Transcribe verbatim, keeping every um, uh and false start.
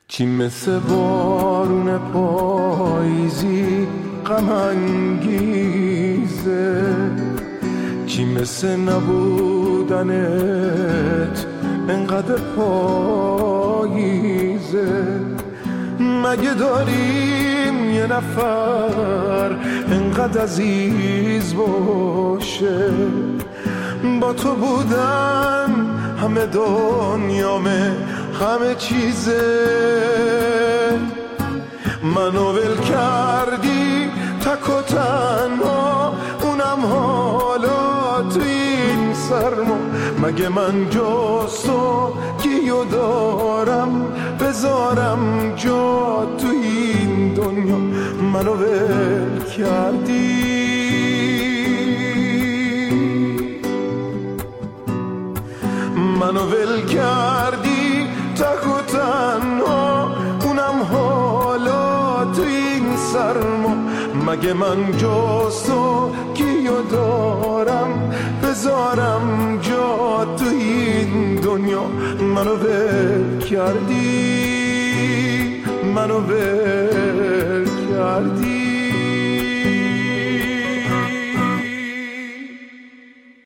چی مثل بارون پاییزی غم انگیزه، چی مثل نبودنت انقدر پاییزه. مگه داریم یه نفر انقدر عزیز باشه، با تو بودن همه دنیامه همه چیزه. منو ول کردی تک و تنها، اونم حالا تو این سرما. مگه من جستو کیو دارم بذارم جا تو این دنیا. منو ول کردی، منو ول کردی تک و تنها، اونم حالا تو این سرما. مگه من جستو کیو دارم بذارم جا تو این دنیا. منو ول کردی، منو ول کردی.